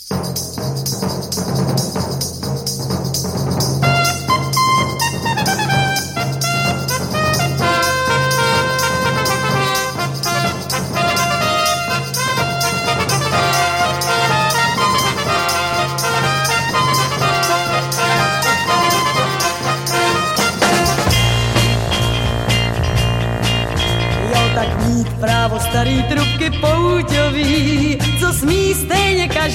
Tak mít právo starý trubky pouťový, co smí stejně každý.